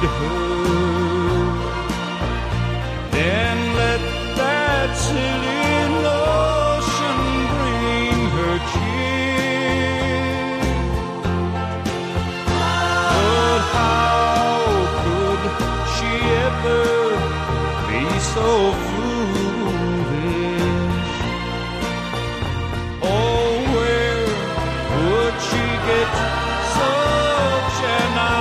her. Then let that silly notion bring her cheer. But how could she ever be so foolish